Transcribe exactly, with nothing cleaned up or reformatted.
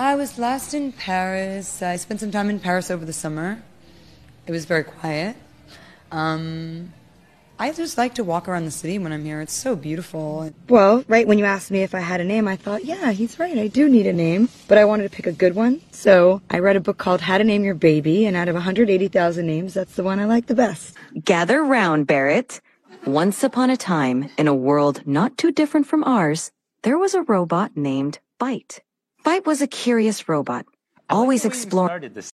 I was last in Paris. I spent some time in Paris over the summer. It was very quiet. Um, I just like to walk around the city when I'm here. It's so beautiful. Well, right when you asked me if I had a name, I thought, yeah, he's right, I do need a name. But I wanted to pick a good one. So I read a book called How to Name Your Baby, and out of one hundred eighty thousand names, that's the one I like the best. Gather round, Barrett. Once upon a time, in a world not too different from ours, there was a robot named Bite. Bite was a curious robot, always exploring.